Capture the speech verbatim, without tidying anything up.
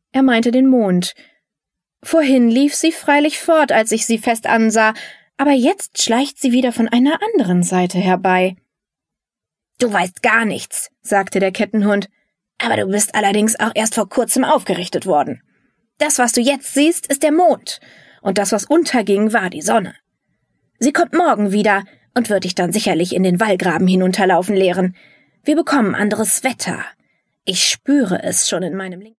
Er meinte den Mond. Vorhin lief sie freilich fort, als ich sie fest ansah, aber jetzt schleicht sie wieder von einer anderen Seite herbei. »Du weißt gar nichts«, sagte der Kettenhund, »aber du bist allerdings auch erst vor kurzem aufgerichtet worden. Das, was du jetzt siehst, ist der Mond, und das, was unterging, war die Sonne. Sie kommt morgen wieder und wird dich dann sicherlich in den Wallgraben hinunterlaufen lehren. Wir bekommen anderes Wetter. Ich spüre es schon in meinem Link.